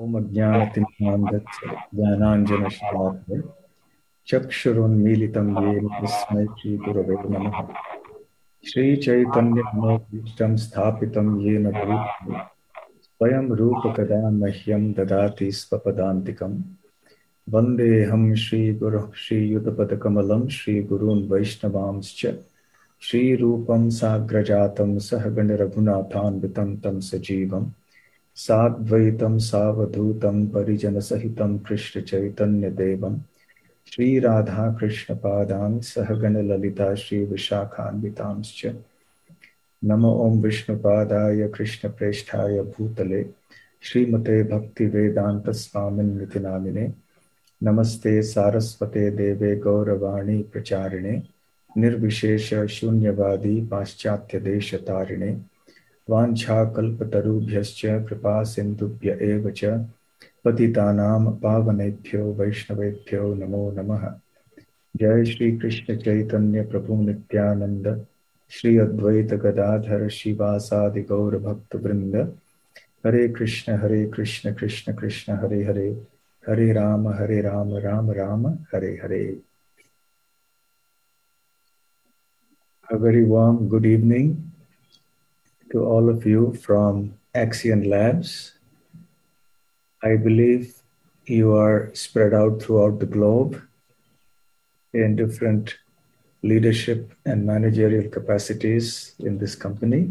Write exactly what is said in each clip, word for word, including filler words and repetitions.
ओम अज्ञानतिमिरान्धस्य ज्ञानाञ्जनशलाकया चक्षुरुन्मीलितं येन तस्मै श्रीगुरवे नमः। श्रीचैतन्यमनोभीष्टं स्थापितं येन भूतले स्वयं रूपकदा मह्यं ददाति स्वपदान्तिकं। वन्देऽहं श्रीगुरुः श्रीयुतपदकमलं श्रीगुरून् वैष्णवांश्च श्रीरूपं साग्रजातं सहगणरघुनाथान्वितं तं सजीवम् साद्वैतं सावधूतं परिजनसहितं कृष्णचैतन्यदेवं श्रीराधाकृष्णपादान् सहगणललिता श्रीविशाखान्वितांश्च नमो ॐ विष्णुपादाय कृष्णप्रेष्ठाय भूतले श्रीमते भक्तिवेदान्तस्वामिन्निति नामिने नमस्ते सारस्वते देवे गौरवाणी प्रचारिणे निर्विशेष शून्यवादी पाश्चात्यदेशतारिणे वाञ्छाकल्पतरुभ्यश्च कृपा सिन्धुभ्य एव च पतितानां पावनेभ्यो वैष्णवेभ्यो नमो नमः। जय श्री कृष्ण चैतन्य प्रभु नित्यानंद श्री अद्वैत गदाधर शिवासादि गौर भक्त वृंद। हरे कृष्ण हरे कृष्ण कृष्ण कृष्ण हरे हरे, हरे राम हरे Ram Ram Ram Hare Hare. A very warm good evening to all of you from Axion Labs. I believe you are spread out throughout the globe in different leadership and managerial capacities in this company.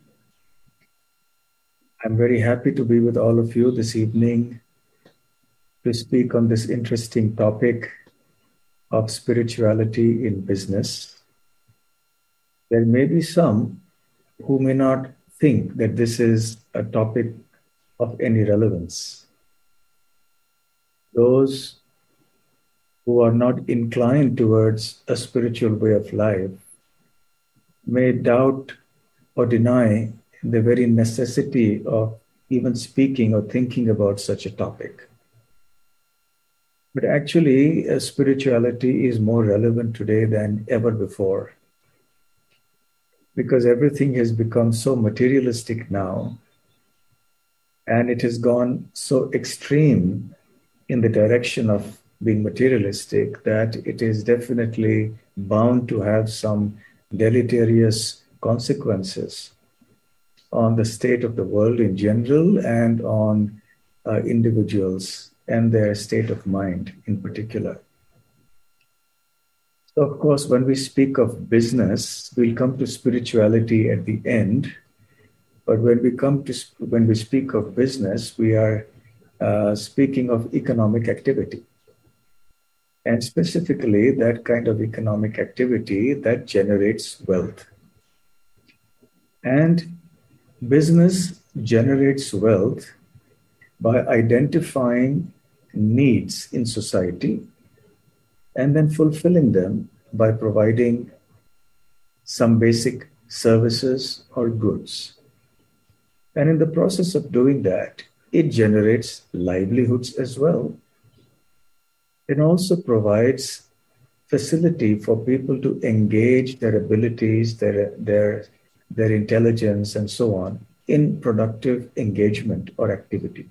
I'm very happy to be with all of you this evening to speak on this interesting topic of spirituality in business. There may be some who may not think that this is a topic of any relevance. Those who are not inclined towards a spiritual way of life may doubt or deny the very necessity of even speaking or thinking about such a topic. But actually, uh, spirituality is more relevant today than ever before, because everything has become so materialistic now, and it has gone so extreme in the direction of being materialistic that it is definitely bound to have some deleterious consequences on the state of the world in general and on uh, individuals and their state of mind in particular. So, of course, when we speak of business, we'll come to spirituality at the end. But when we come to when we speak of business, we are uh, speaking of economic activity, and specifically that kind of economic activity that generates wealth. And business generates wealth by identifying needs in society and then fulfilling them by providing some basic services or goods. And in the process of doing that, it generates livelihoods as well. It also provides facility for people to engage their abilities, their, their, their intelligence, and so on in productive engagement or activity.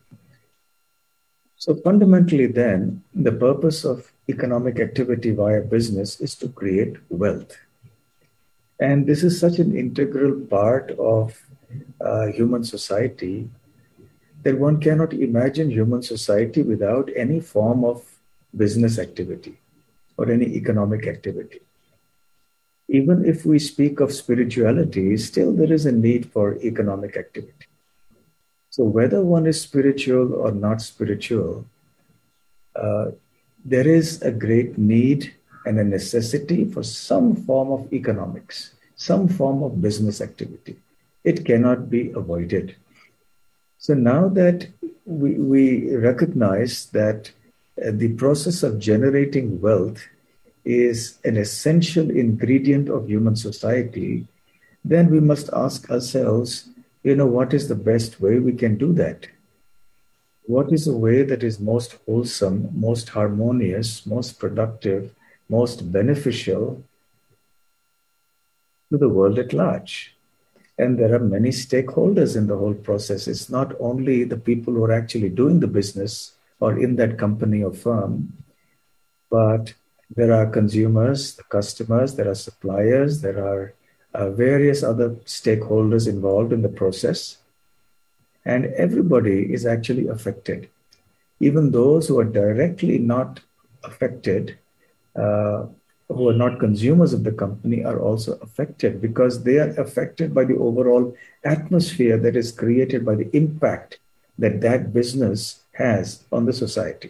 So fundamentally then, the purpose of economic activity via business is to create wealth. And this is such an integral part of uh, human society that one cannot imagine human society without any form of business activity or any economic activity. Even if we speak of spirituality, still there is a need for economic activity. So whether one is spiritual or not spiritual, uh, there is a great need and a necessity for some form of economics, some form of business activity. It cannot be avoided. So now that we, we recognize that uh, the process of generating wealth is an essential ingredient of human society, then we must ask ourselves, you know, what is the best way we can do that? What is a way that is most wholesome, most harmonious, most productive, most beneficial to the world at large? And there are many stakeholders in the whole process. It's not only the people who are actually doing the business or in that company or firm, but there are consumers, the customers, there are suppliers, there are uh, various other stakeholders involved in the process. And everybody is actually affected. Even those who are directly not affected, uh, who are not consumers of the company, are also affected because they are affected by the overall atmosphere that is created by the impact that that business has on the society.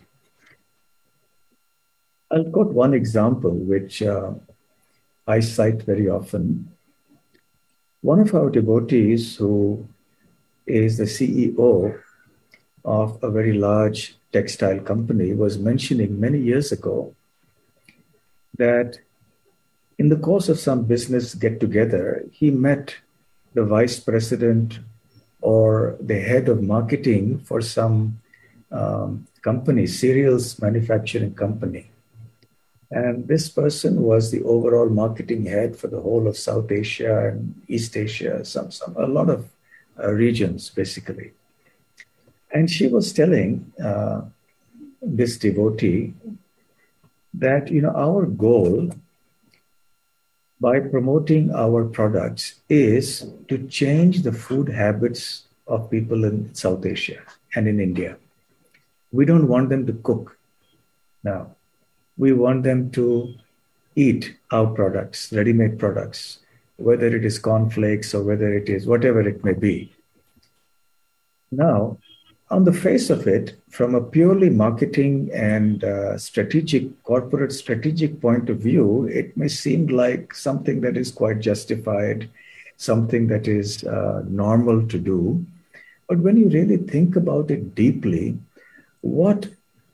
I'll quote one example, which uh, I cite very often. One of our devotees, who is the C E O of a very large textile company, was mentioning many years ago that in the course of some business get together, he met the vice president or the head of marketing for some um, company, cereals manufacturing company. And this person was the overall marketing head for the whole of South Asia and East Asia, some, some a lot of uh, regions, basically. And she was telling uh, this devotee that, you know, our goal by promoting our products is to change the food habits of people in South Asia and in India. We don't want them to cook now. We want them to eat our products, ready-made products, whether it is cornflakes or whether it is whatever it may be. Now, on the face of it, from a purely marketing and uh, strategic, corporate strategic point of view, it may seem like something that is quite justified, something that is uh, normal to do. But when you really think about it deeply, what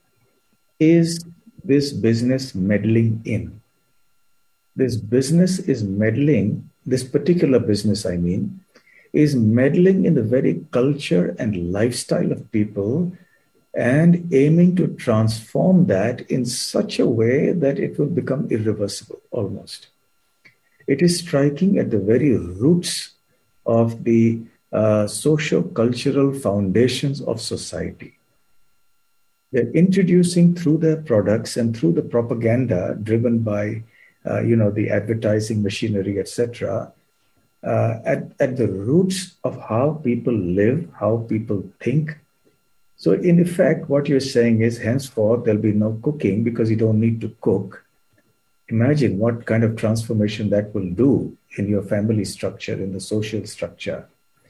is this business meddling in? This business is meddling, this particular business, I mean, is meddling in the very culture and lifestyle of people and aiming to transform that in such a way that it will become irreversible almost. It is striking at the very roots of the uh, socio-cultural foundations of society. They're introducing through their products and through the propaganda driven by, uh, you know, the advertising machinery, et cetera, uh, at, at the roots of how people live, how people think. So in effect, what you're saying is henceforth, there'll be no cooking because you don't need to cook. Imagine what kind of transformation that will do in your family structure, in the social structure.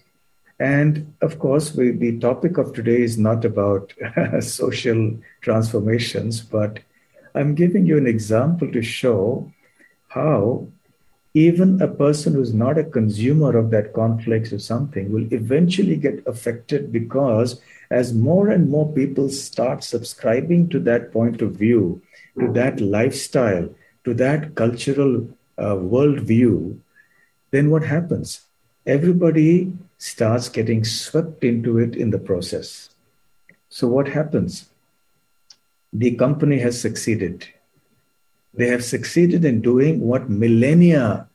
And of course, we, the topic of today is not about social transformations, but I'm giving you an example to show how even a person who's not a consumer of that cornflakes or something will eventually get affected, because as more and more people start subscribing to that point of view, to that lifestyle, to that cultural uh, worldview, then what happens? Everybody starts getting swept into it in the process. So what happens? The company has succeeded. They have succeeded in doing what millennia,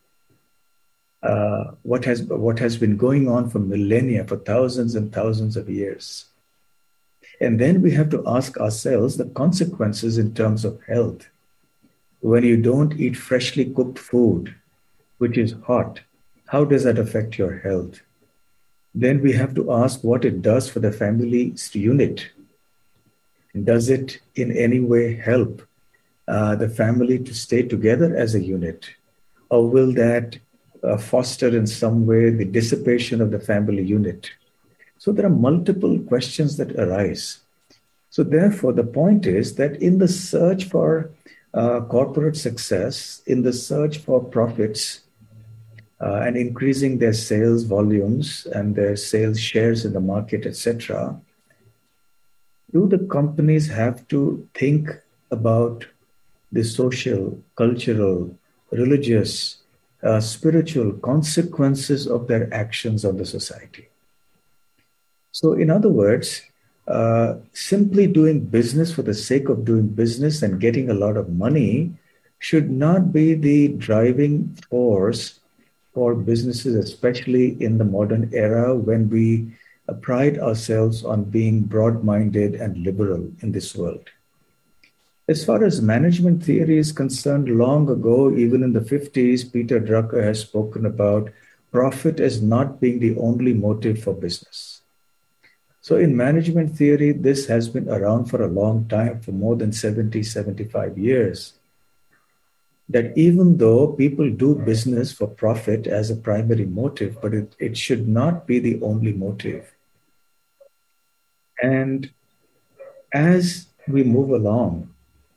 uh, what has what has been going on for millennia, for thousands and thousands of years. And then we have to ask ourselves the consequences in terms of health. When you don't eat freshly cooked food, which is hot, how does that affect your health? Then we have to ask what it does for the family unit. Does it in any way help uh, the family to stay together as a unit? Or will that uh, foster in some way the dissipation of the family unit? So there are multiple questions that arise. So therefore, the point is that in the search for uh, corporate success, in the search for profits, Uh, and increasing their sales volumes and their sales shares in the market, et cetera, do the companies have to think about the social, cultural, religious, uh, spiritual consequences of their actions on the society? So in other words, uh, simply doing business for the sake of doing business and getting a lot of money should not be the driving force for businesses, especially in the modern era when we uh, pride ourselves on being broad-minded and liberal in this world. As far as management theory is concerned, long ago, even in the fifties, Peter Drucker has spoken about profit as not being the only motive for business. So in management theory, this has been around for a long time, for more than seventy, seventy-five years. That even though people do business for profit as a primary motive, but it, it should not be the only motive. And as we move along,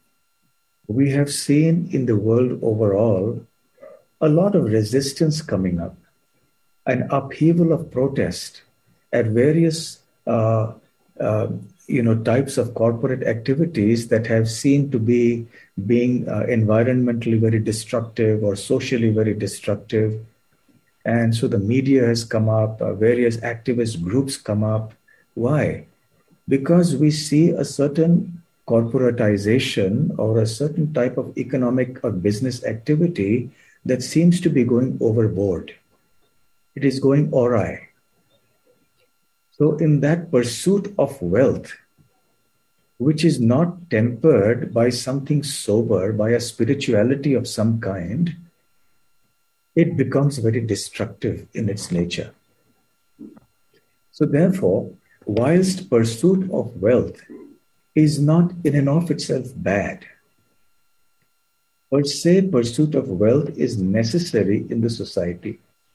we have seen in the world overall a lot of resistance coming up, an upheaval of protest at various uh, uh, you know, types of corporate activities that have seemed to be being uh, environmentally very destructive or socially very destructive. And so the media has come up, uh, various activist groups come up. Why? Because we see a certain corporatization or a certain type of economic or business activity that seems to be going overboard. It is going awry. So in that pursuit of wealth, which is not tempered by something sober, by a spirituality of some kind, it becomes very destructive in its nature. So therefore, whilst pursuit of wealth is not in and of itself bad, per se pursuit of wealth is necessary in the society.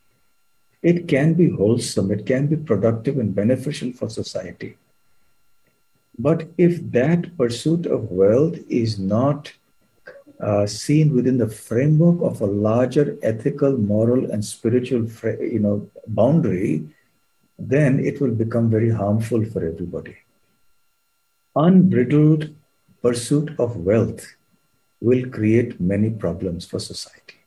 It can be wholesome, it can be productive and beneficial for society. But if that pursuit of wealth is not uh, seen within the framework of a larger ethical, moral, and spiritual, you know, boundary, then it will become very harmful for everybody. Unbridled pursuit of wealth will create many problems for society.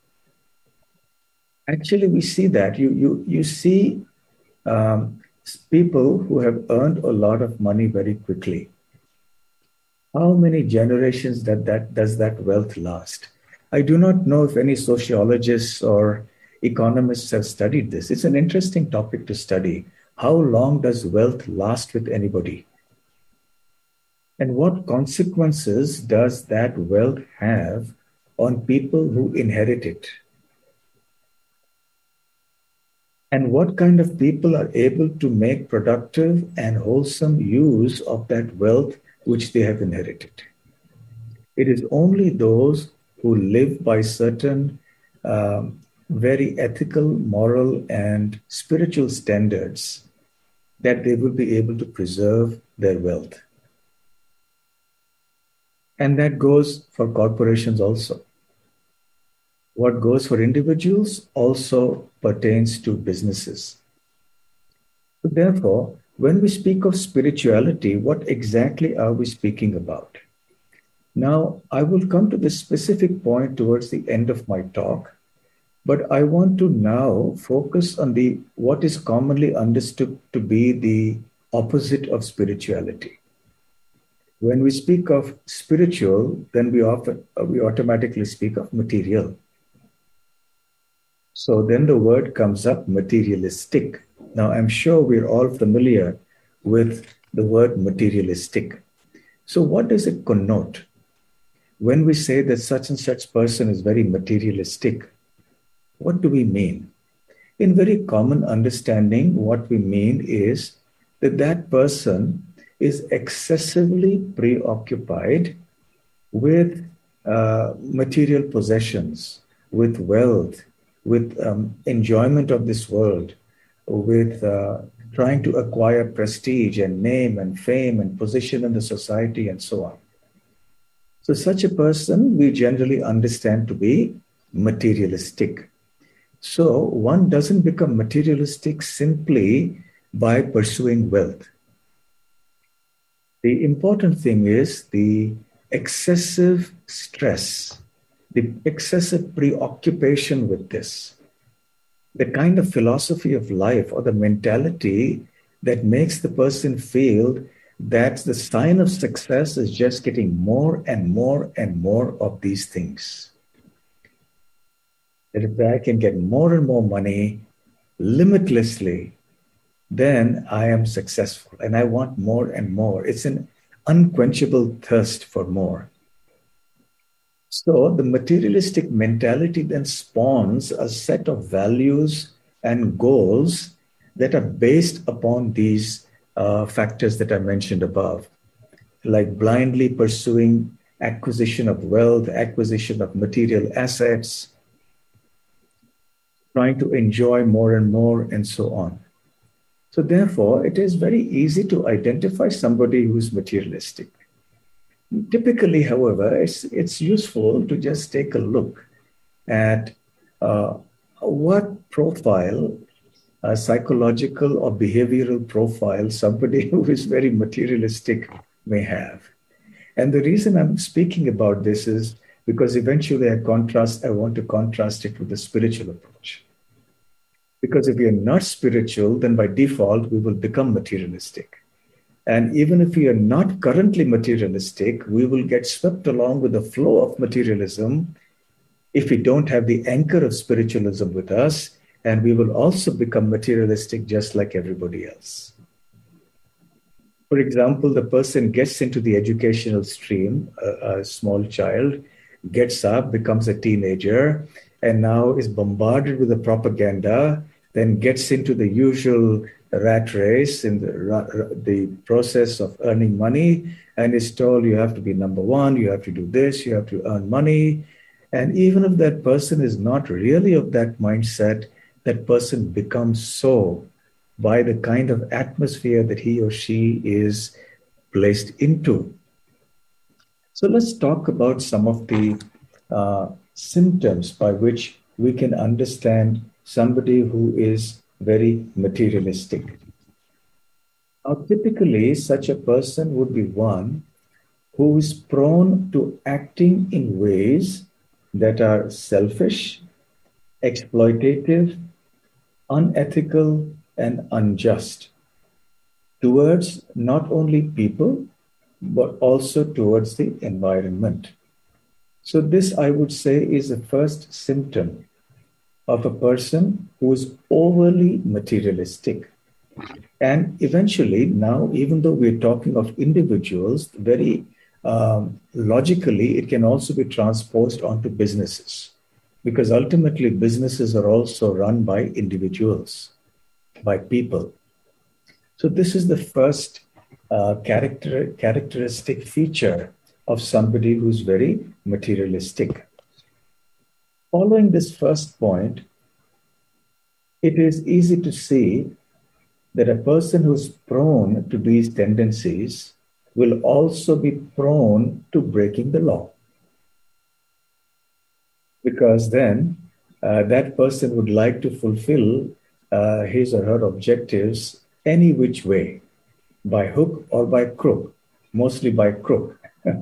Actually, we see that. You, you, you see um, people who have earned a lot of money very quickly. How many generations that, that does that wealth last? I do not know if any sociologists or economists have studied this. It's an interesting topic to study. How long does wealth last with anybody? And what consequences does that wealth have on people who inherit it? And what kind of people are able to make productive and wholesome use of that wealth which they have inherited? It is only those who live by certain um, very ethical, moral, and spiritual standards that they will be able to preserve their wealth. And that goes for corporations also. What goes for individuals also pertains to businesses. So therefore, when we speak of spirituality, what exactly are we speaking about? Now, I will come to this specific point towards the end of my talk, but I want to now focus on the what is commonly understood to be the opposite of spirituality. When we speak of spiritual, then we often we automatically speak of material. So then the word comes up, materialistic. Now, I'm sure we're all familiar with the word materialistic. So what does it connote? When we say that such and such person is very materialistic, what do we mean? In very common understanding, what we mean is that that person is excessively preoccupied with uh, material possessions, with wealth, with um, enjoyment of this world, with uh, trying to acquire prestige and name and fame and position in the society and so on. So such a person we generally understand to be materialistic. So one doesn't become materialistic simply by pursuing wealth. The important thing is the excessive stress, the excessive preoccupation with this, the kind of philosophy of life or the mentality that makes the person feel that the sign of success is just getting more and more and more of these things. That if I can get more and more money limitlessly, then I am successful and I want more and more. It's an unquenchable thirst for more. So the materialistic mentality then spawns a set of values and goals that are based upon these uh, factors that I mentioned above, like blindly pursuing acquisition of wealth, acquisition of material assets, trying to enjoy more and more, and so on. So, therefore, it is very easy to identify somebody who is materialistic. Typically, however, it's, it's useful to just take a look at uh, what profile, uh, psychological or behavioral profile, somebody who is very materialistic may have. And the reason I'm speaking about this is because eventually I contrast, I want to contrast it with the spiritual approach. Because if we are not spiritual, then by default, we will become materialistic. And even if we are not currently materialistic, we will get swept along with the flow of materialism if we don't have the anchor of spiritualism with us, and we will also become materialistic just like everybody else. For example, the person gets into the educational stream, a, a small child gets up, becomes a teenager, and now is bombarded with the propaganda, then gets into the usual rat race in the, the process of earning money, and is told you have to be number one, you have to do this, you have to earn money. And even if that person is not really of that mindset, that person becomes so by the kind of atmosphere that he or she is placed into. So let's talk about some of the uh, symptoms by which we can understand somebody who is very materialistic. Now, typically, such a person would be one who is prone to acting in ways that are selfish, exploitative, unethical, and unjust towards not only people, but also towards the environment. So this, I would say, is the first symptom of a person who is overly materialistic. And eventually, now, even though we're talking of individuals, very um, logically, it can also be transposed onto businesses, because ultimately businesses are also run by individuals, by people. So this is the first uh, character, characteristic feature of somebody who's very materialistic. Following this first point, it is easy to see that a person who's prone to these tendencies will also be prone to breaking the law. Because then uh, that person would like to fulfill uh, his or her objectives any which way, by hook or by crook, mostly by crook.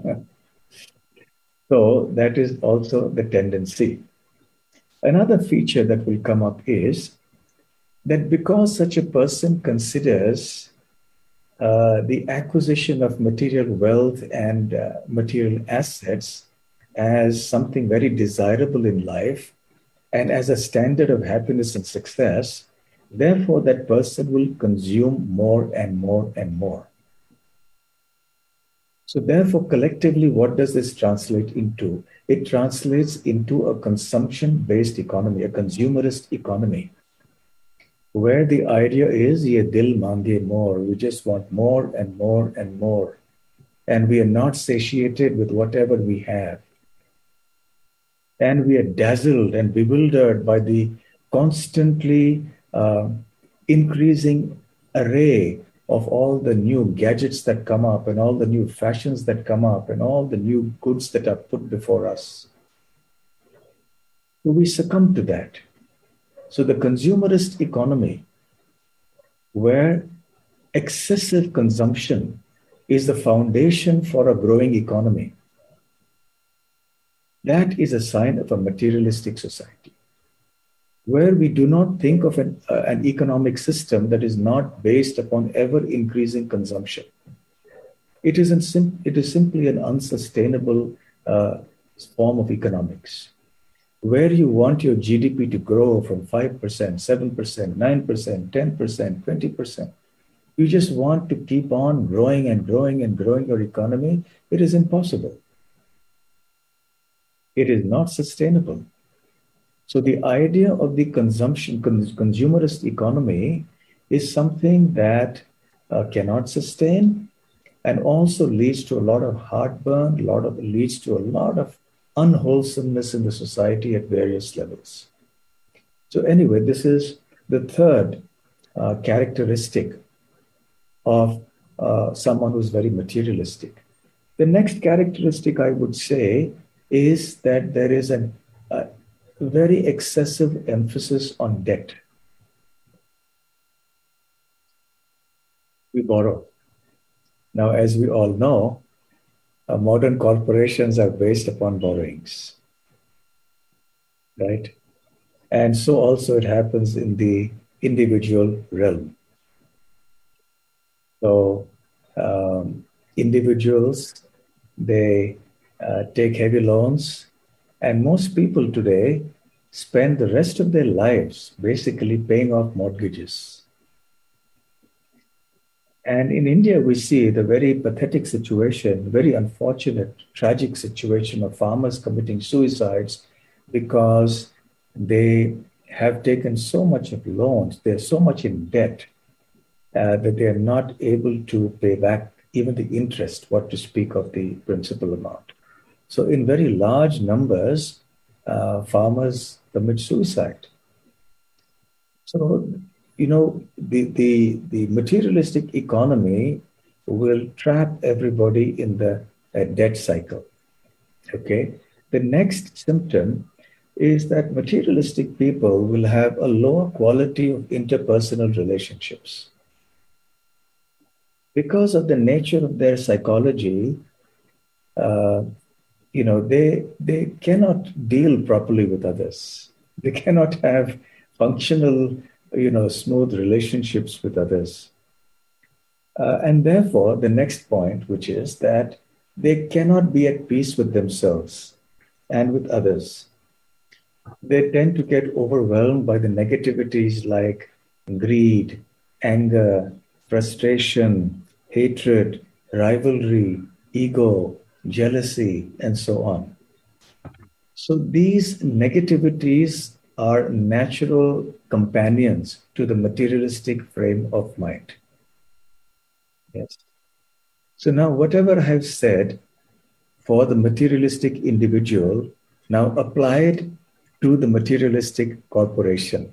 So that is also the tendency. Another feature that will come up is that because such a person considers uh, the acquisition of material wealth and uh, material assets as something very desirable in life and as a standard of happiness and success, therefore that person will consume more and more and more. So therefore, collectively, what does this translate into? It translates into a consumption-based economy, a consumerist economy, where the idea is, ye dil mange more, we just want more and more and more. And we are not satiated with whatever we have. And we are dazzled and bewildered by the constantly uh, increasing array of all the new gadgets that come up and all the new fashions that come up and all the new goods that are put before us. So we succumb to that. So the consumerist economy, where excessive consumption is the foundation for a growing economy, that is a sign of a materialistic society, where we do not think of an, uh, an economic system that is not based upon ever-increasing consumption. It is, sim- it is simply an unsustainable uh, form of economics, where you want your G D P to grow from five percent, seven percent, nine percent, ten percent, twenty percent. You just want to keep on growing and growing and growing your economy. It is impossible. It is not sustainable. So the idea of the consumption, consumerist economy is something that uh, cannot sustain and also leads to a lot of heartburn, a lot of leads to a lot of unwholesomeness in the society at various levels. So anyway, this is the third uh, characteristic of uh, someone who's very materialistic. The next characteristic I would say is that there is a, a very excessive emphasis on debt. We borrow. Now, as we all know, uh, modern corporations are based upon borrowings, right? And so also it happens in the individual realm. So um, individuals, they uh, take heavy loans, and most people today spend the rest of their lives basically paying off mortgages. And in India, we see the very pathetic situation, very unfortunate, tragic situation of farmers committing suicides because they have taken so much of loans, they're so much in debt uh, that they are not able to pay back even the interest, what to speak of the principal amount. So in very large numbers, uh, farmers commit suicide. So, you know, the, the, the materialistic economy will trap everybody in the uh, debt cycle. Okay. The next symptom is that materialistic people will have a lower quality of interpersonal relationships. Because of the nature of their psychology, uh, you know, they, they cannot deal properly with others. They cannot have functional, you know, smooth relationships with others. Uh, and therefore, the next point, which is that they cannot be at peace with themselves and with others. They tend to get overwhelmed by the negativities like greed, anger, frustration, hatred, rivalry, ego, jealousy, and so on. So these negativities are natural companions to the materialistic frame of mind. Yes. So now whatever I have said for the materialistic individual, now apply it to the materialistic corporation.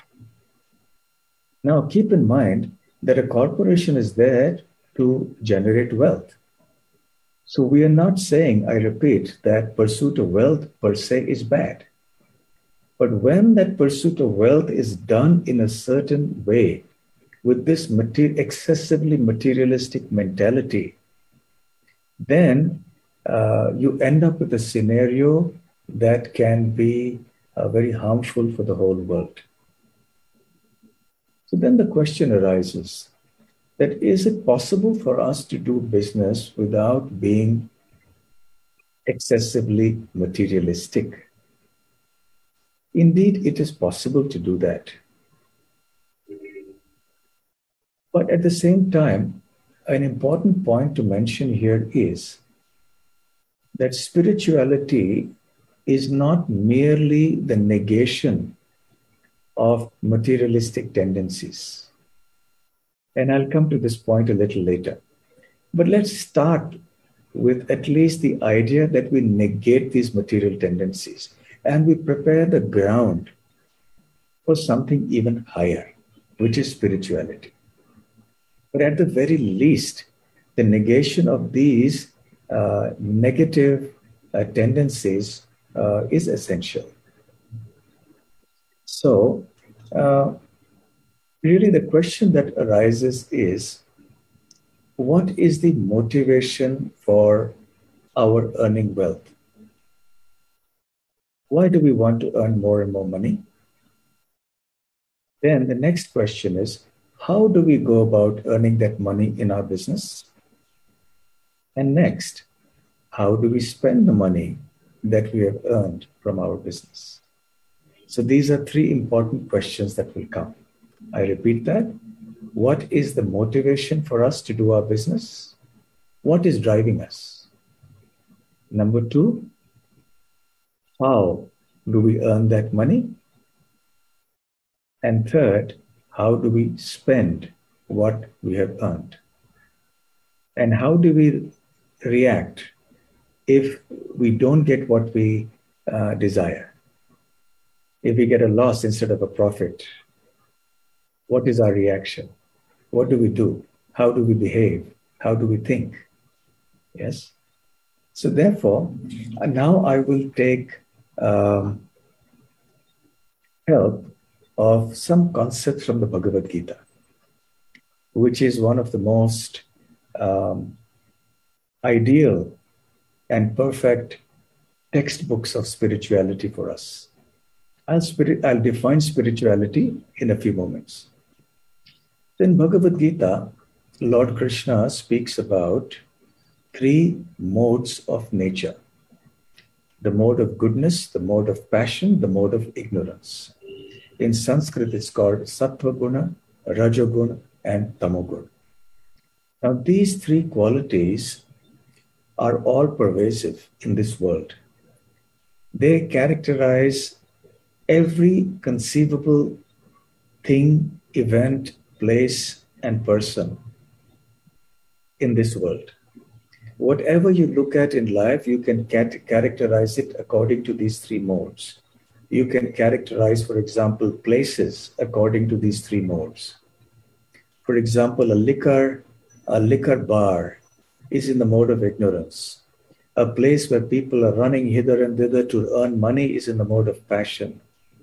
Now keep in mind that a corporation is there to generate wealth. So we are not saying, I repeat, that pursuit of wealth per se is bad. But when that pursuit of wealth is done in a certain way, with this mater- excessively materialistic mentality, then uh, you end up with a scenario that can be uh, very harmful for the whole world. So then the question arises that is it possible for us to do business without being excessively materialistic? Indeed, it is possible to do that. But at the same time, an important point to mention here is that spirituality is not merely the negation of materialistic tendencies. And I'll come to this point a little later. But let's start with at least the idea that we negate these material tendencies and we prepare the ground for something even higher, which is spirituality. But at the very least, the negation of these uh, negative uh, tendencies uh, is essential. So, uh, really the question that arises is, what is the motivation for our earning wealth? Why do we want to earn more and more money? Then the next question is, how do we go about earning that money in our business? And next, how do we spend the money that we have earned from our business? So these are three important questions that will come. I repeat that. What is the motivation for us to do our business? What is driving us? Number two, how do we earn that money? And third, how do we spend what we have earned? And how do we react if we don't get what we uh, desire? If we get a loss instead of a profit, what is our reaction? What do we do? How do we behave? How do we think? Yes. So therefore, now I will take um, help of some concepts from the Bhagavad Gita, which is one of the most um, ideal and perfect textbooks of spirituality for us. I'll, spirit, I'll define spirituality in a few moments. In Bhagavad Gita, Lord Krishna speaks about three modes of nature: the mode of goodness, the mode of passion, the mode of ignorance. In Sanskrit, it's called Sattva Guna, Rajoguna, and Tamoguna. Now, these three qualities are all pervasive in this world. They characterize every conceivable thing, event, place, and person in this world. Whatever you look at in life, you can cat- characterize it according to these three modes. You can characterize, for example, places according to these three modes. For example, a liquor, a liquor bar is in the mode of ignorance. A place where people are running hither and thither to earn money is in the mode of passion.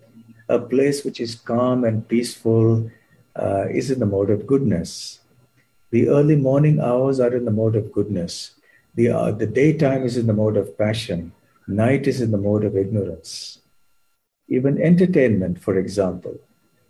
A place which is calm and peaceful uh, is in the mode of goodness. The early morning hours are in the mode of goodness. The, uh, the daytime is in the mode of passion. Night is in the mode of ignorance. Even entertainment, for example.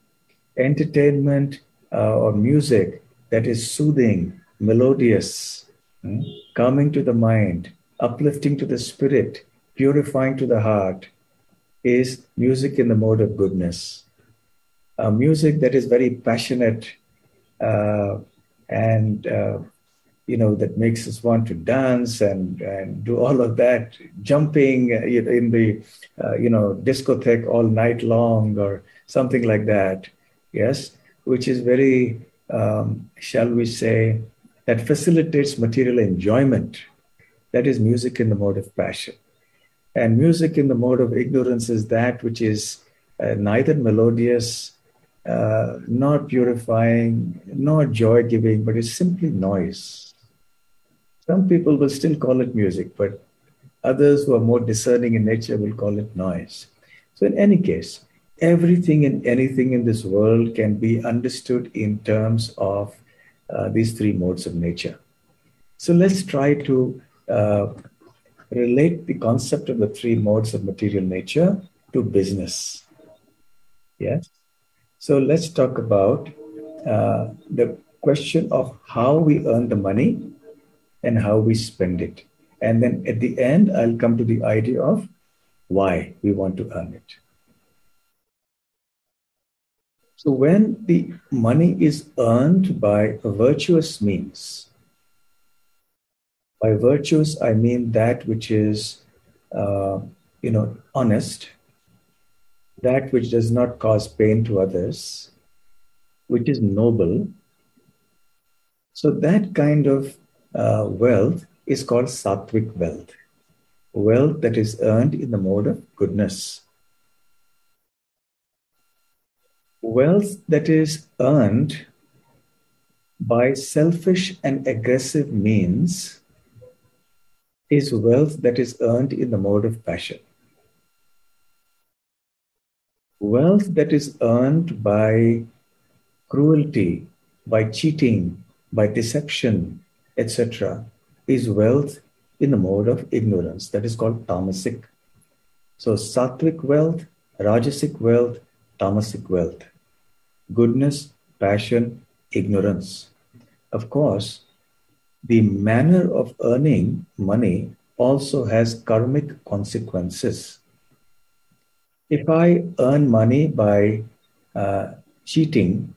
Entertainment uh, or music that is soothing, melodious, hmm, calming to the mind, uplifting to the spirit, purifying to the heart, is music in the mode of goodness. Uh, music that is very passionate uh, and uh, you know, that makes us want to dance and, and do all of that, jumping uh, in the, uh, you know, discotheque all night long or something like that. Yes, which is very, um, shall we say, that facilitates material enjoyment. That is music in the mode of passion. And music in the mode of ignorance is that which is uh, neither melodious, uh, nor purifying, nor joy-giving, but is simply noise. Some people will still call it music, but others who are more discerning in nature will call it noise. So in any case, everything and anything in this world can be understood in terms of uh, these three modes of nature. So let's try to uh, relate the concept of the three modes of material nature to business. Yes. So let's talk about uh, the question of how we earn the money and how we spend it. And then at the end, I'll come to the idea of why we want to earn it. So when the money is earned by virtuous means, by virtuous, I mean that which is, uh, you know, honest, that which does not cause pain to others, which is noble. So that kind of uh, wealth is called sattvic wealth, wealth that is earned in the mode of goodness. Wealth that is earned by selfish and aggressive means is wealth that is earned in the mode of passion. Wealth that is earned by cruelty, by cheating, by deception, et cetera, is wealth in the mode of ignorance. That is called tamasic. So sattvic wealth, rajasic wealth, tamasic wealth. Goodness, passion, ignorance. Of course, the manner of earning money also has karmic consequences. If I earn money by uh, cheating,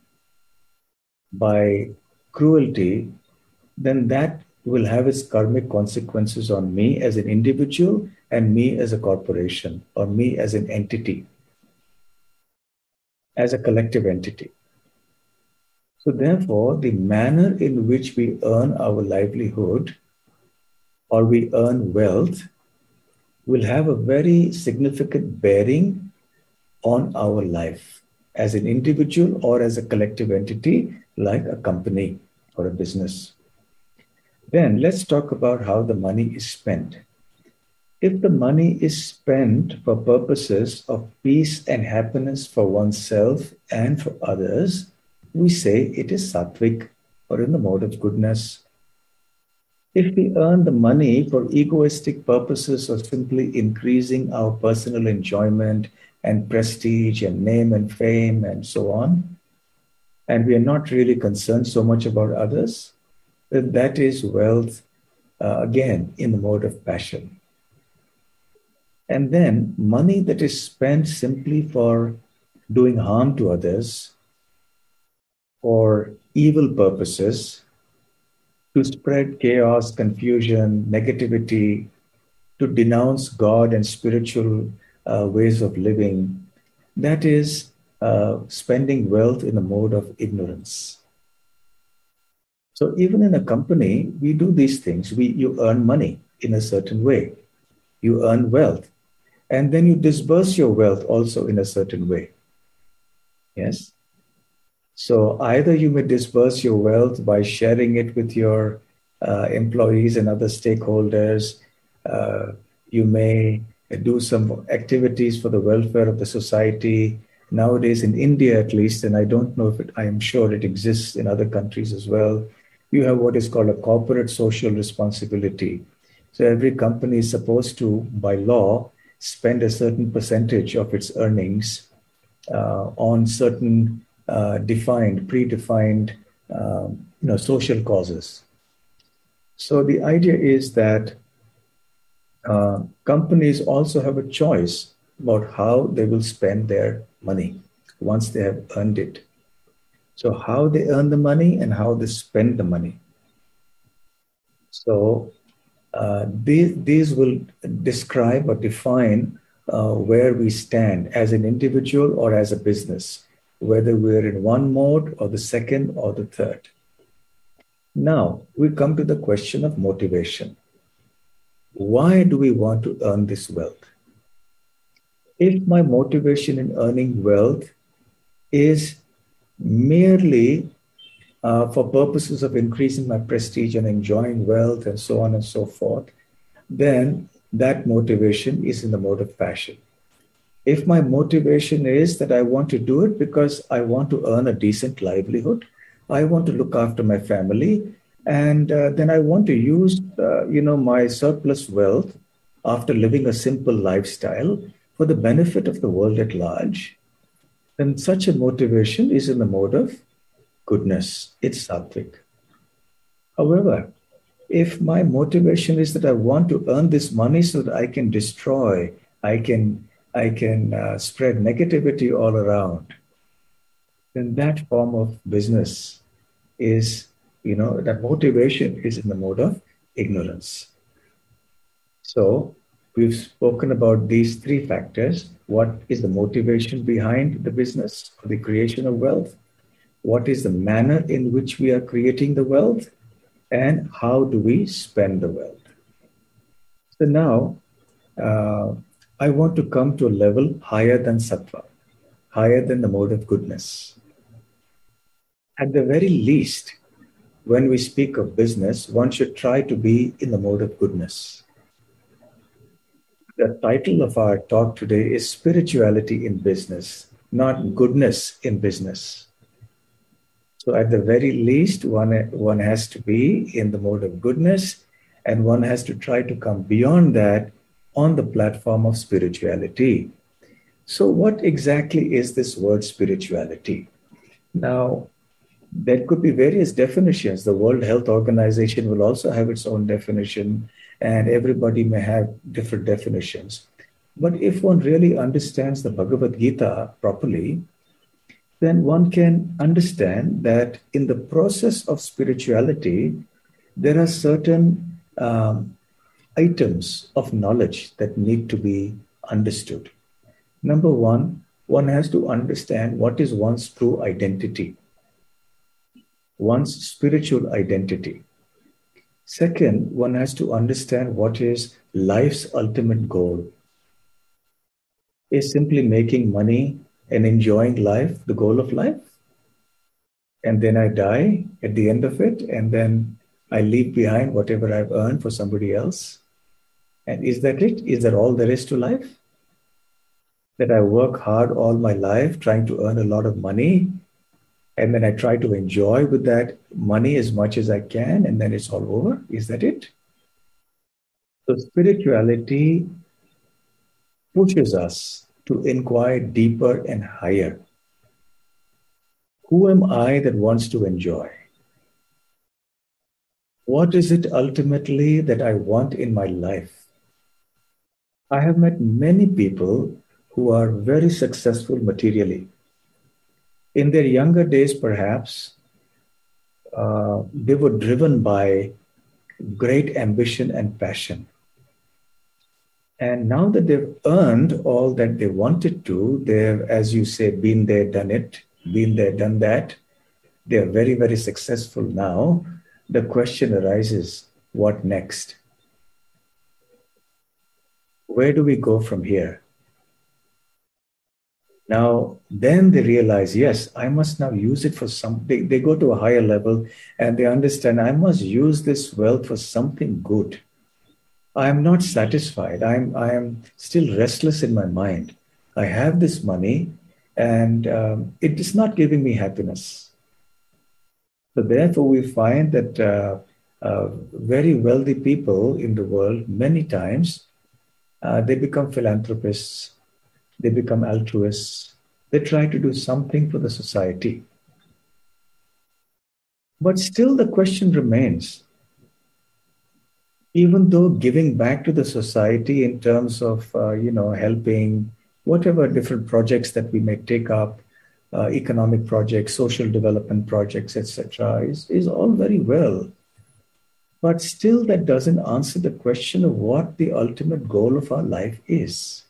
by cruelty, then that will have its karmic consequences on me as an individual and me as a corporation or me as an entity, as a collective entity. So, therefore, the manner in which we earn our livelihood or we earn wealth will have a very significant bearing on our life as an individual or as a collective entity like a company or a business. Then let's talk about how the money is spent. If the money is spent for purposes of peace and happiness for oneself and for others, we say it is sattvic or in the mode of goodness. If we earn the money for egoistic purposes of simply increasing our personal enjoyment and prestige and name and fame and so on, and we are not really concerned so much about others, then that is wealth, uh, again, in the mode of passion. And then money that is spent simply for doing harm to others, for evil purposes, to spread chaos, confusion, negativity, to denounce God and spiritual uh, ways of living, that is uh, spending wealth in a mode of ignorance. So even in a company, we do these things. We, you earn money in a certain way. You earn wealth. And then you disperse your wealth also in a certain way. Yes? So either you may disperse your wealth by sharing it with your uh, employees and other stakeholders. Uh, you may do some activities for the welfare of the society. Nowadays in India at least, and I don't know if it, I am sure it exists in other countries as well, you have what is called a corporate social responsibility. So every company is supposed to, by law, spend a certain percentage of its earnings uh, on certain uh, defined, predefined, um, you know, social causes. So the idea is that uh, companies also have a choice about how they will spend their money once they have earned it. So how they earn the money and how they spend the money. So uh, these, these will describe or define uh, where we stand as an individual or as a business, whether we're in one mode or the second or the third. Now we come to the question of motivation. Why do we want to earn this wealth? If my motivation in earning wealth is merely uh, for purposes of increasing my prestige and enjoying wealth and so on and so forth, then that motivation is in the mode of passion. If my motivation is that I want to do it because I want to earn a decent livelihood, I want to look after my family, and uh, then I want to use, uh, you know, my surplus wealth after living a simple lifestyle for the benefit of the world at large, then such a motivation is in the mode of goodness. It's sattvic. However, if my motivation is that I want to earn this money so that I can destroy, I can, I can uh, spread negativity all around, then that form of business is, you know, that motivation is in the mode of ignorance. So we've spoken about these three factors. What is the motivation behind the business or the creation of wealth? What is the manner in which we are creating the wealth? And how do we spend the wealth? So now uh, I want to come to a level higher than sattva, higher than the mode of goodness. At the very least, when we speak of business, one should try to be in the mode of goodness. The title of our talk today is Spirituality in Business, not goodness in business. So at the very least, one, one has to be in the mode of goodness, and one has to try to come beyond that on the platform of spirituality. So what exactly is this word spirituality? Now, there could be various definitions. The World Health Organization will also have its own definition, and everybody may have different definitions. But if one really understands the Bhagavad Gita properly, then one can understand that in the process of spirituality, there are certain um, items of knowledge that need to be understood. Number one, one has to understand what is one's true identity, one's spiritual identity. Second, one has to understand what is life's ultimate goal. Is simply making money and enjoying life the goal of life? And then I die at the end of it, and then I leave behind whatever I've earned for somebody else? And is that it? Is that all there is to life? That I work hard all my life trying to earn a lot of money, and then I try to enjoy with that money as much as I can, and then it's all over? Is that it? So spirituality pushes us to inquire deeper and higher. Who am I that wants to enjoy? What is it ultimately that I want in my life? I have met many people who are very successful materially. In their younger days, perhaps, uh, they were driven by great ambition and passion. And now that they've earned all that they wanted to, they've, as you say, been there, done it, been there, done that. They're very, very successful now. The question arises, what next? Where do we go from here? Now, then they realize, yes, I must now use it for something. They, they go to a higher level and they understand I must use this wealth for something good. I am not satisfied. I'm, I am still restless in my mind. I have this money and um, it is not giving me happiness. So therefore, we find that uh, uh, very wealthy people in the world, many times, uh, they become philanthropists, they become altruists, they try to do something for the society. But still the question remains, even though giving back to the society in terms of, uh, you know, helping whatever different projects that we may take up, uh, economic projects, social development projects, et cetera, is, is all very well. But still that doesn't answer the question of what the ultimate goal of our life is.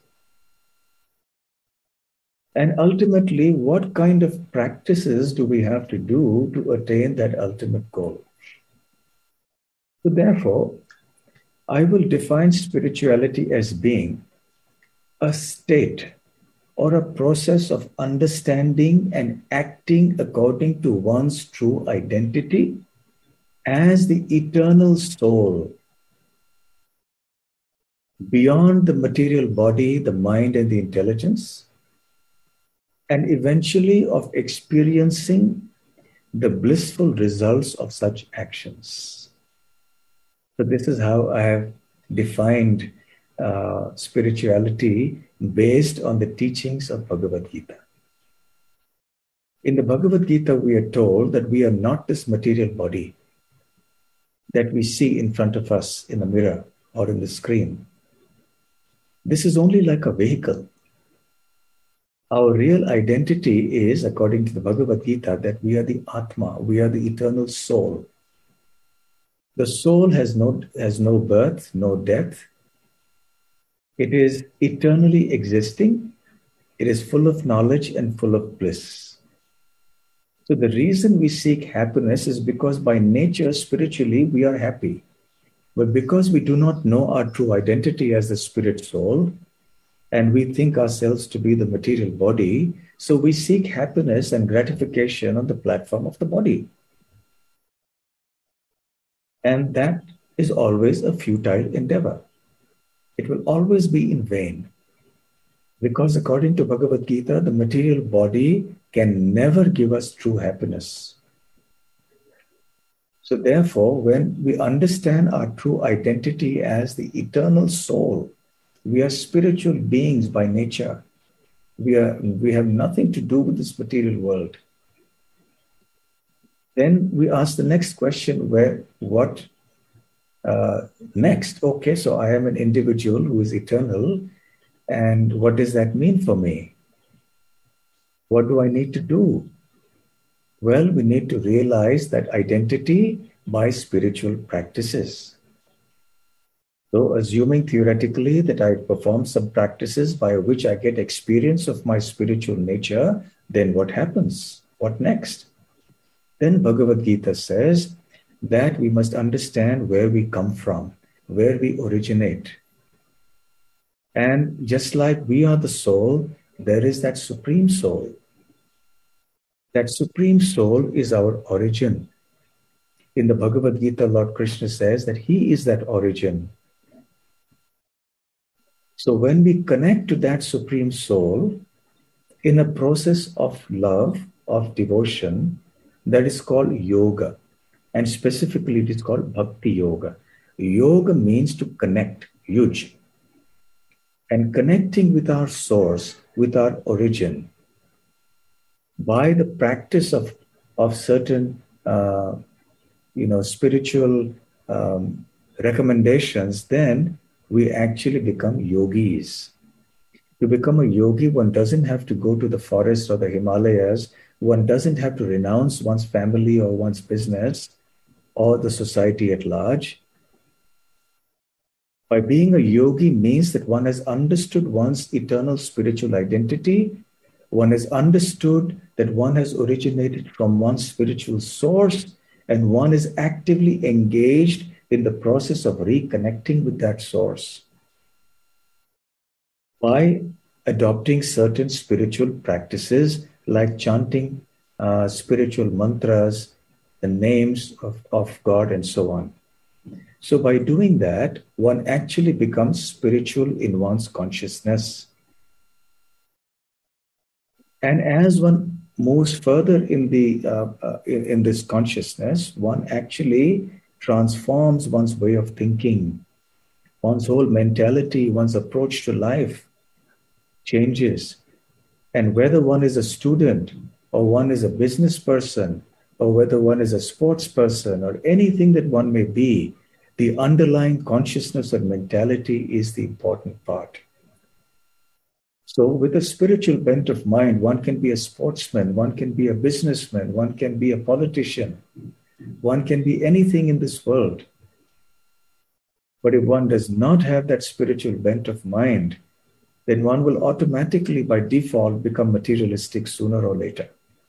And ultimately, what kind of practices do we have to do to attain that ultimate goal? So therefore, I will define spirituality as being a state or a process of understanding and acting according to one's true identity as the eternal soul, beyond the material body, the mind, and the intelligence, and eventually of experiencing the blissful results of such actions. So this is how I have defined uh, spirituality based on the teachings of Bhagavad Gita. In the Bhagavad Gita, we are told that we are not this material body that we see in front of us in the mirror or in the screen. This is only like a vehicle. Our real identity is, according to the Bhagavad Gita, that we are the Atma, we are the eternal soul. The soul has no, has no birth, no death. It is eternally existing. It is full of knowledge and full of bliss. So the reason we seek happiness is because by nature, spiritually, we are happy. But because we do not know our true identity as the spirit soul, and we think ourselves to be the material body, so we seek happiness and gratification on the platform of the body. And that is always a futile endeavor. It will always be in vain. Because according to Bhagavad Gita, the material body can never give us true happiness. So therefore, when we understand our true identity as the eternal soul, we are spiritual beings by nature. We are, we have nothing to do with this material world. Then we ask the next question, where, what uh, next? Okay, so I am an individual who is eternal, And what does that mean for me? What do I need to do? Well, we need to realize that identity by spiritual practices. So, assuming theoretically that I perform some practices by which I get experience of my spiritual nature, then what happens? What next? Then Bhagavad Gita says that we must understand where we come from, where we originate. And just like we are the soul, there is that supreme soul. That supreme soul is our origin. In the Bhagavad Gita, Lord Krishna says that he is that origin. So when we connect to that supreme soul in a process of love, of devotion, that is called yoga. And specifically, it is called bhakti yoga. Yoga means to connect, yuj. And connecting with our source, with our origin, by the practice of, of certain uh, you know, spiritual um, recommendations, then we actually become yogis. To become a yogi, one doesn't have to go to the forest or the Himalayas. One doesn't have to renounce one's family or one's business or the society at large. By being a yogi means that one has understood one's eternal spiritual identity. One has understood that one has originated from one's spiritual source, and one is actively engaged in the process of reconnecting with that source by adopting certain spiritual practices like chanting uh, spiritual mantras, the names of, of God, and so on. So by doing that, one actually becomes spiritual in one's consciousness. And as one moves further in the uh, uh, in, in this consciousness, one actually transforms one's way of thinking, one's whole mentality, one's approach to life changes. And whether one is a student or one is a business person or whether one is a sports person or anything that one may be, the underlying consciousness and mentality is the important part. So with a spiritual bent of mind, one can be a sportsman, one can be a businessman, one can be a politician, one can be anything in this world. But if one does not have that spiritual bent of mind, then one will automatically, by default, become materialistic sooner or later.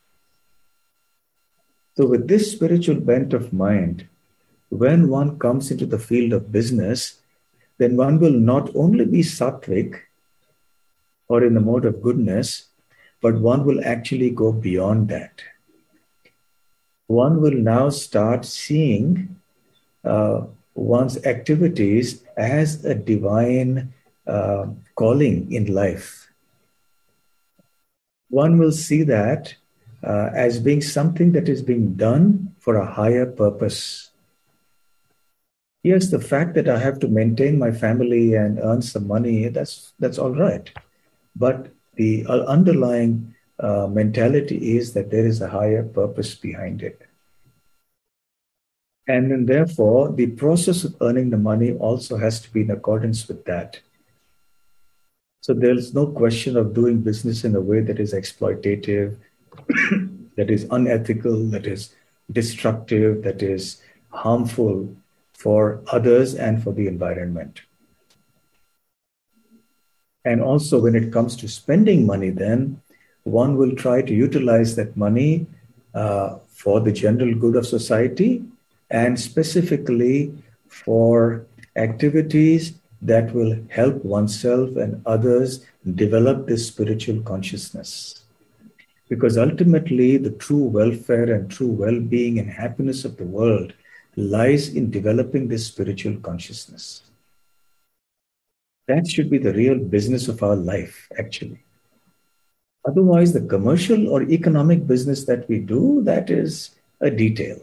So with this spiritual bent of mind, when one comes into the field of business, then one will not only be sattvic or in the mode of goodness, but one will actually go beyond that. One will now start seeing uh, one's activities as a divine uh, calling in life. One will see that uh, as being something that is being done for a higher purpose. Yes, the fact that I have to maintain my family and earn some money, that's, that's all right. But the underlying uh, mentality is that there is a higher purpose behind it. And then therefore, the process of earning the money also has to be in accordance with that. So there's no question of doing business in a way that is exploitative, that is unethical, that is destructive, that is harmful for others and for the environment. And also when it comes to spending money, then one will try to utilize that money uh, for the general good of society and specifically for activities that will help oneself and others develop this spiritual consciousness. Because ultimately, the true welfare and true well-being and happiness of the world lies in developing this spiritual consciousness. That should be the real business of our life, actually. Otherwise, the commercial or economic business that we do, that is a detail.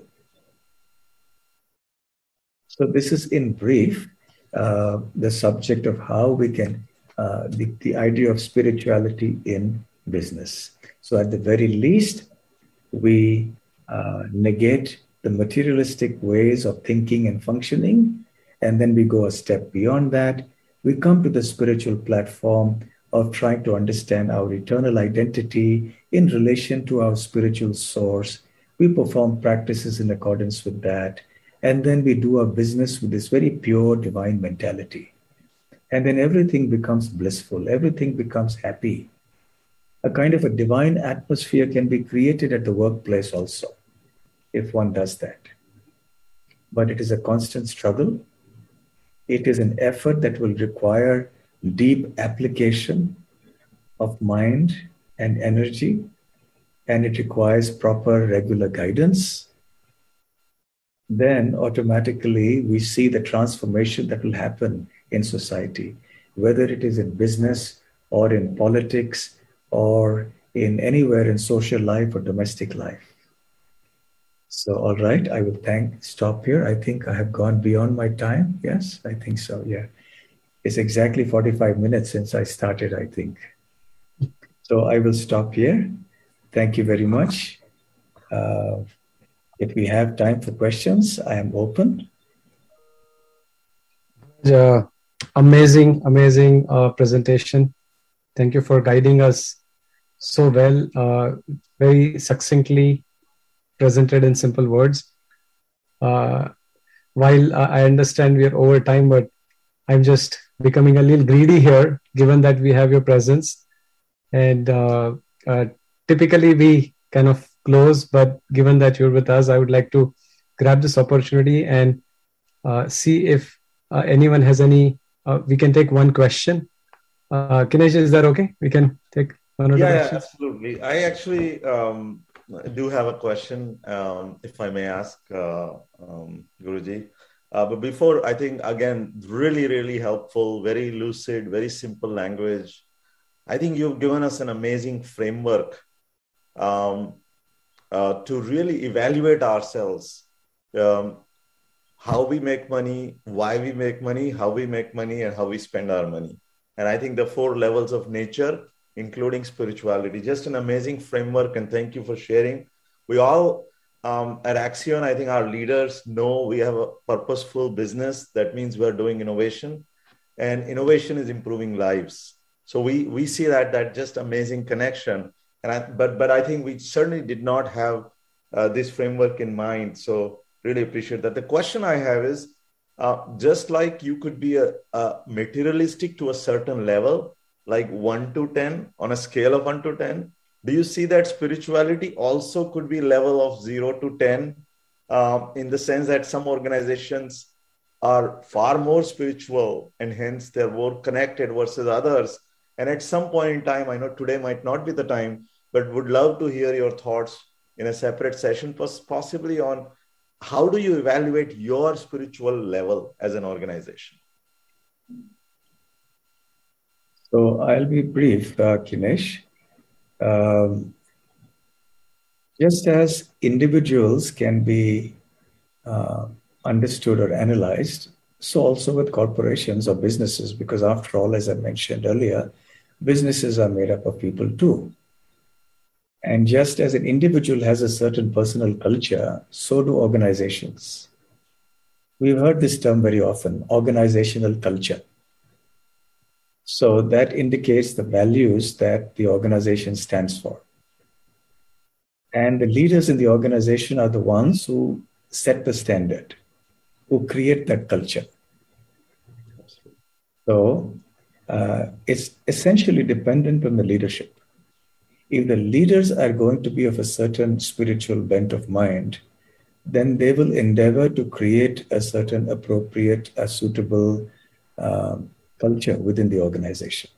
So this is in brief, uh, the subject of how we can, uh, the, the idea of spirituality in business. So at the very least, we uh, negate the materialistic ways of thinking and functioning, and then we go a step beyond that. we come to the spiritual platform of trying to understand our eternal identity in relation to our spiritual source. We perform practices in accordance with that. And then we do our business with this very pure divine mentality. And then everything becomes blissful, everything becomes happy. A kind of a divine atmosphere can be created at the workplace also, if one does that. But it is a constant struggle. It is an effort that will require deep application of mind and energy, and it requires proper regular guidance. Then automatically we see the transformation that will happen in society, whether it is in business or in politics or in anywhere in social life or domestic life. So, all right, I will thank, stop here. I think I have gone beyond my time. Yes, I think so. Yeah. It's exactly forty-five minutes since I started, I think. So I will stop here. Thank you very much. Uh, if we have time for questions, I am open. Uh, amazing, amazing uh, presentation. Thank you for guiding us so well, uh, very succinctly presented in simple words. Uh, while uh, I understand we are over time, but I'm just becoming a little greedy here, given that we have your presence. And uh, uh, typically we kind of close, but given that you're with us, I would like to grab this opportunity and uh, see if uh, anyone has any, uh, we can take one question. Uh, Kinesh, is that okay? We can take one or two Yeah, questions? yeah, absolutely. I actually um, do have a question, um, if I may ask, uh, um, Guruji. Uh, but before, I think, again, really, really helpful, very lucid, very simple language. I think you've given us an amazing framework um, uh, to really evaluate ourselves, um, how we make money, why we make money, how we make money, and how we spend our money. And I think the four levels of nature, including spirituality, just an amazing framework. And thank you for sharing. We all um, at Axion, I think our leaders know we have a purposeful business. That means we're doing innovation, and innovation is improving lives. So we we see that that just amazing connection. And I, but but I think we certainly did not have uh, this framework in mind. So really appreciate that. The question I have is, uh, just like you could be a, a materialistic to a certain level, like one to ten on a scale of one to ten, do you see that spirituality also could be level of zero to ten, um, in the sense that some organizations are far more spiritual and hence they're more connected versus others? And at some point in time, I know today might not be the time, but would love to hear your thoughts in a separate session, possibly on how do you evaluate your spiritual level as an organization? So I'll be brief, uh, Kinesh. Um, just as individuals can be uh, understood or analyzed, so also with corporations or businesses, because after all, as I mentioned earlier, businesses are made up of people too. And just as an individual has a certain personal culture, so do organizations. We've heard this term very often, organizational culture. So that indicates the values that the organization stands for. And the leaders in the organization are the ones who set the standard, who create that culture. So uh, it's essentially dependent on the leadership. If the leaders are going to be of a certain spiritual bent of mind, then they will endeavor to create a certain appropriate, a suitable um, culture within the organization.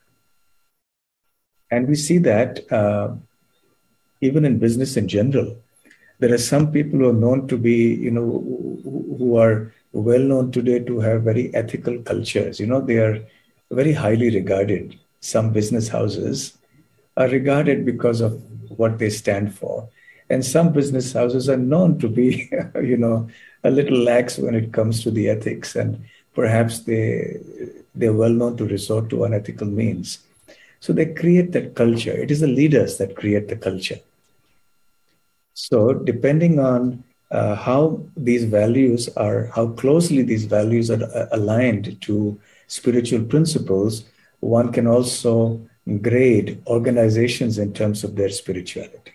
And we see that uh, even in business in general, there are some people who are known to be, you know, who are well known today to have very ethical cultures. You know, they are very highly regarded. Some business houses are regarded because of what they stand for. And some business houses are known to be, you know, a little lax when it comes to the ethics. And perhaps they, they're well known to resort to unethical means. So they create that culture. It is the leaders that create the culture. So depending on uh, how these values are, how closely these values are uh, aligned to spiritual principles, one can also grade organizations in terms of their spirituality.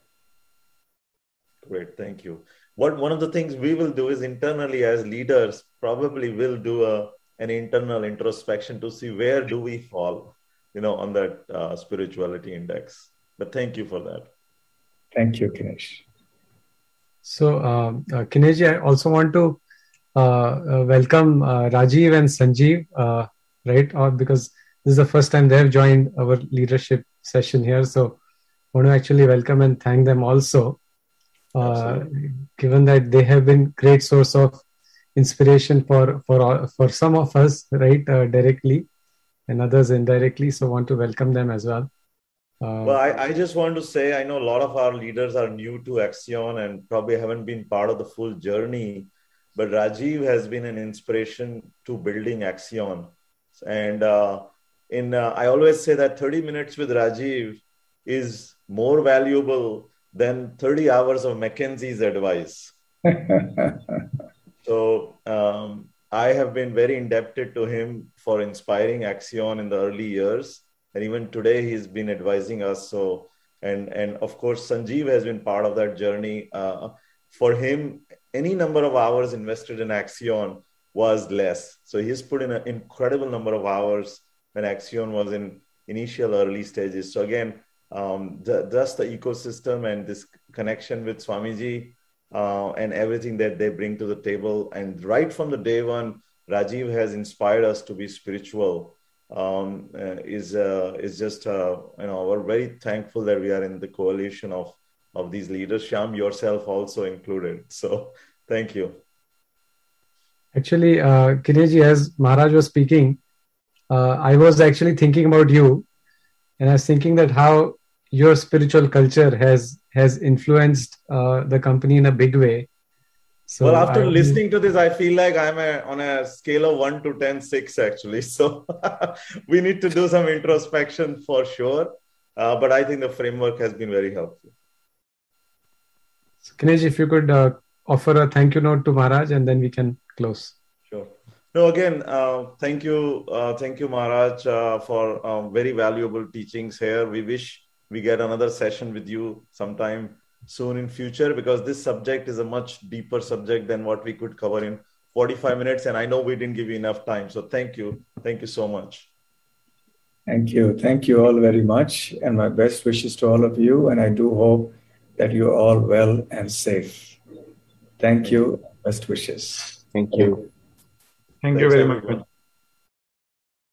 Great, thank you. What one of the things we will do is internally as leaders, probably will do a, an internal introspection to see where do we fall, you know, on that uh, spirituality index. But thank you for that. Thank you, Kinesh. So, um, uh, Kinesh, I also want to uh, uh, welcome uh, Rajiv and Sanjeev, uh, right? Or because this is the first time they have joined our leadership session here. So, I want to actually welcome and thank them also. Uh, given that they have been great source of inspiration for for for some of us, right, uh, directly, and others indirectly. So, want to welcome them as well. Uh, well, I, I just want to say I know a lot of our leaders are new to Axion and probably haven't been part of the full journey, but Rajiv has been an inspiration to building Axion. And uh, in uh, I always say that thirty minutes with Rajiv is more valuable than thirty hours of McKinsey's advice. So um, I have been very indebted to him for inspiring Axion in the early years. And even today, he's been advising us. So, and, and of course, Sanjeev has been part of that journey. Uh, for him, any number of hours invested in Axion was less. So he's put in an incredible number of hours when Axion was in initial early stages. So again, Um, the, just the ecosystem and this connection with Swamiji uh, and everything that they bring to the table. And right from the day one, Rajiv has inspired us to be spiritual. Um, uh, is uh, is just uh, you know we're very thankful that we are in the coalition of of these leaders. Shyam, yourself also included. So thank you. Actually, uh, Kinesh, as Maharaj was speaking, uh, I was actually thinking about you, and I was thinking that how your spiritual culture has has influenced uh, the company in a big way. So well, after I, listening to this, I feel like I'm a, on a scale of one to ten, six actually. So we need to do some introspection for sure. Uh, but I think the framework has been very helpful. So Kinesh, if you could uh, offer a thank you note to Maharaj, and then we can close. Sure. No, again, uh, thank you, uh, thank you, Maharaj, uh, for um, very valuable teachings here. We wish we get another session with you sometime soon in future, because this subject is a much deeper subject than what we could cover in forty-five minutes. And I know we didn't give you enough time. So thank you. Thank you so much. Thank you. Thank you all very much. And my best wishes to all of you. And I do hope that you're all well and safe. Thank you. Best wishes. Thank you. Thank you very much.